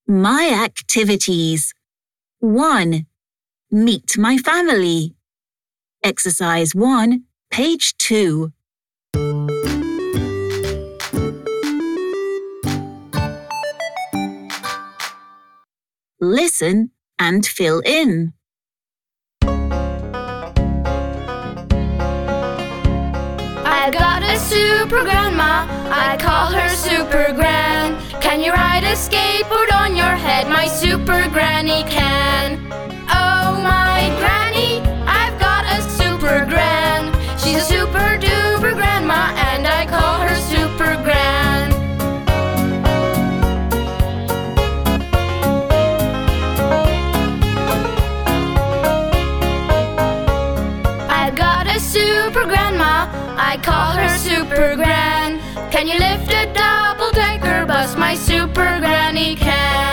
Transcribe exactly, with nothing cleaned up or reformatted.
My activities. one. Meet my family. Exercise one, page two. Listen and fill in. I've got a super grandma, I call her Super Gran. Can you ride a skateboard on your head? My super granny can. Oh my granny, I've got a super gran. She's a super duper grandma and I call her Super Gran. I've got a super grandma, I call her Super Gran. Can you lift a double-decker bus? My super granny can.